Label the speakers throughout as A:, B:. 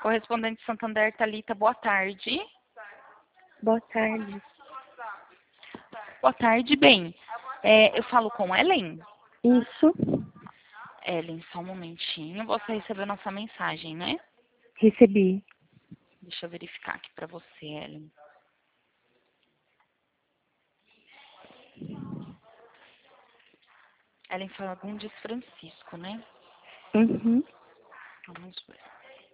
A: Correspondente Santander, Thalita, boa tarde.
B: Boa tarde.
A: Boa tarde, bem. Eu falo com Ellen?
B: Isso.
A: Ellen, só um momentinho. Você recebeu nossa mensagem, né?
B: Recebi.
A: Deixa eu verificar aqui pra você, Ellen. Ellen Fagundes Francisco, né?
B: Uhum.
A: Vamos ver.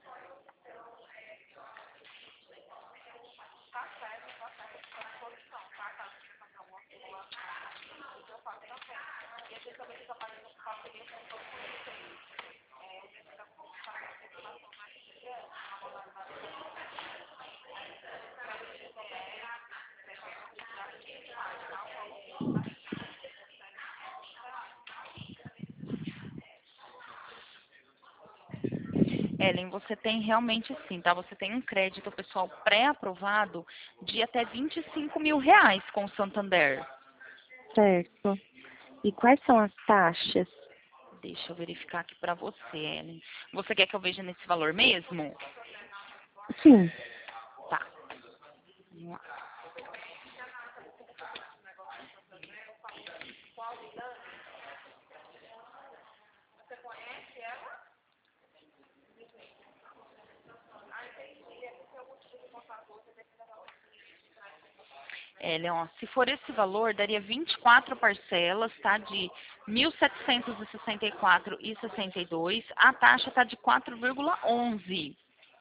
A: Ellen, você tem realmente sim, tá? Você tem um crédito pessoal pré-aprovado de até R$ 25.000 com o Santander.
B: Certo. E quais são as taxas?
A: Deixa eu verificar aqui pra você, Ellen. Você quer que eu veja nesse valor mesmo?
B: Sim.
A: Tá. Vamos lá. Ellen, ó, se for esse valor, daria 24 parcelas, tá? De 1.764,62. A taxa tá de 4,11.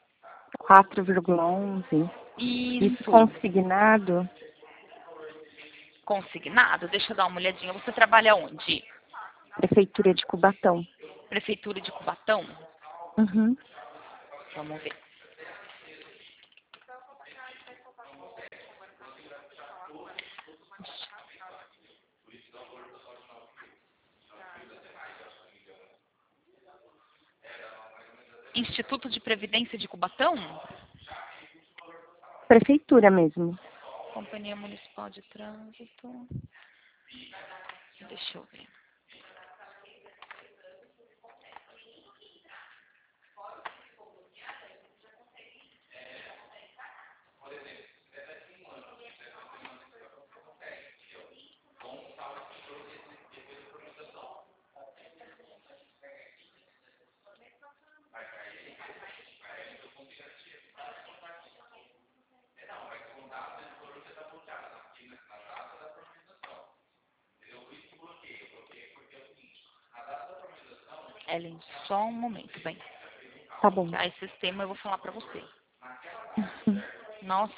B: 4,11. Isso
A: Isso.
B: consignado?
A: Consignado? Deixa eu dar uma olhadinha. Você trabalha onde?
B: Prefeitura de Cubatão.
A: Prefeitura de Cubatão?
B: Uhum.
A: Vamos ver. Instituto de Previdência de Cubatão?
B: Prefeitura mesmo.
A: Companhia Municipal de Trânsito. Deixa eu ver. Ellen, só um momento, bem.
B: Tá bom.
A: Tá, esse sistema eu vou falar pra você.
B: Uhum.
A: Nossa,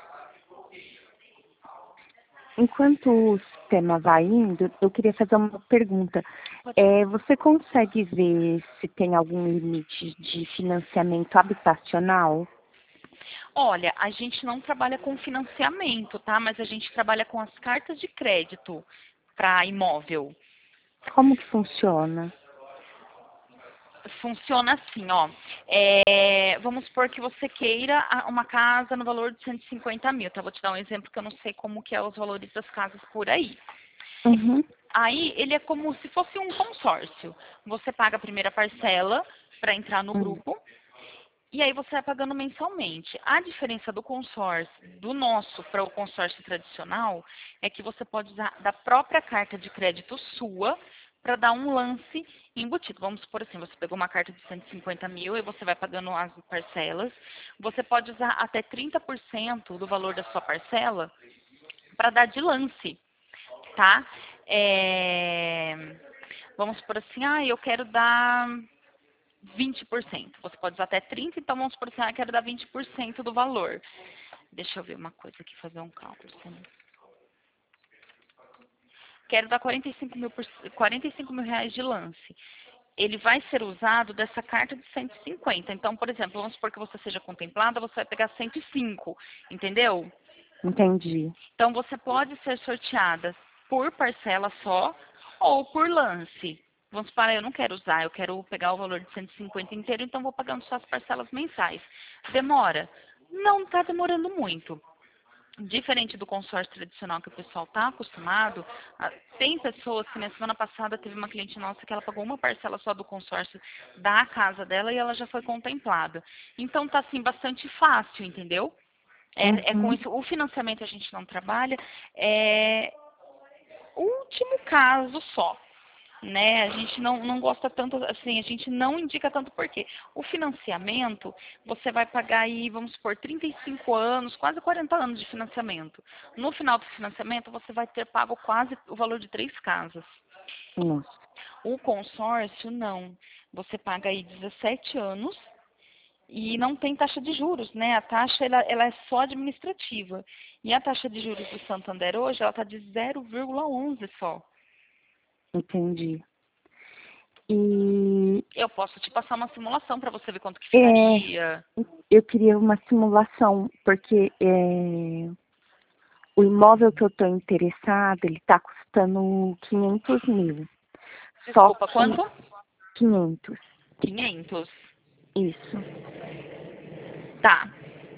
B: Enquanto o sistema vai indo, eu queria fazer uma pergunta. Você consegue ver se tem algum limite de financiamento habitacional?
A: olha, a gente não trabalha com financiamento, tá? Mas a gente trabalha com as cartas de crédito para imóvel.
B: Como que funciona?
A: Funciona assim, ó. Vamos supor que você queira uma casa no valor de 150 mil, tá? Vou te dar um exemplo que eu não sei como que é os valores das casas por aí.
B: Uhum.
A: Aí, ele é como se fosse um consórcio. Você paga a primeira parcela para entrar no
B: Hum.
A: grupo. E aí você vai pagando mensalmente. A diferença do consórcio, do nosso para o consórcio tradicional, é que você pode usar da própria carta de crédito sua para dar um lance embutido. Vamos supor assim, você pegou uma carta de 150 mil e você vai pagando as parcelas. Você pode usar até 30% do valor da sua parcela para dar de lance, tá? Vamos supor assim, eu quero dar 20%. Você pode usar até 30%, então vamos supor assim, eu quero dar 20% do valor. Deixa eu ver uma coisa aqui, fazer um cálculo. Quero dar 45 mil reais de lance. Ele vai ser usado dessa carta de 150. Então, por exemplo, vamos supor que você seja contemplada, você vai pegar 105, entendeu?
B: Entendi.
A: Então, você pode ser sorteada por parcela só ou por lance. Vamos supor, eu não quero usar, eu quero pegar o valor de 150 inteiro, então vou pagando só as parcelas mensais. Demora? Não está demorando muito. Diferente do consórcio tradicional que o pessoal está acostumado, tem pessoas que na semana passada teve uma cliente nossa que ela pagou uma parcela só do consórcio da casa dela e ela já foi contemplada. Então tá assim bastante fácil, entendeu? É com
B: Uhum.
A: isso. O financiamento a gente não trabalha, é último caso só. Né? A gente não gosta tanto, assim, a gente não indica tanto porque o financiamento, você vai pagar aí, vamos supor, 35 anos, quase 40 anos de financiamento. No final do financiamento, você vai ter pago quase o valor de 3 casas.
B: Nossa.
A: O consórcio, não. Você paga aí 17 anos e não tem taxa de juros, né? A taxa, ela é só administrativa. E a taxa de juros do Santander hoje, ela está de 0,11 só.
B: Entendi. E
A: Eu posso te passar uma simulação para você ver quanto que
B: é,
A: ficaria.
B: eu queria uma simulação, porque o imóvel que eu estou interessada, ele está custando 500 mil. Só
A: Desculpa,
B: que
A: quanto?
B: 500,
A: 500.
B: isso.
A: Tá.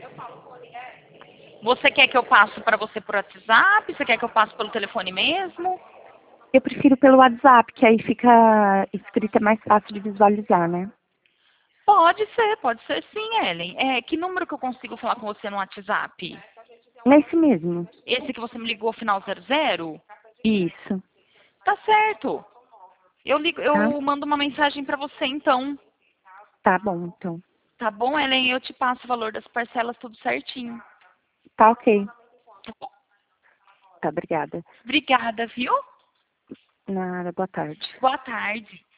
A: Você quer que eu passe para você por WhatsApp? Você quer que eu passe pelo telefone mesmo?
B: Eu prefiro pelo WhatsApp, que aí fica escrito, é mais fácil de visualizar, né?
A: Pode ser sim, Ellen. Que número que eu consigo falar com você no WhatsApp?
B: Nesse mesmo.
A: Esse que você me ligou, final 00?
B: Isso,
A: Tá certo.
B: tá?
A: Eu mando uma mensagem para você então.
B: Tá bom, então.
A: Tá bom, Ellen? Eu te passo o valor das parcelas tudo certinho.
B: Tá ok.
A: Tá bom?
B: Tá, obrigada.
A: Obrigada, viu?
B: Nada, boa tarde.
A: Boa tarde.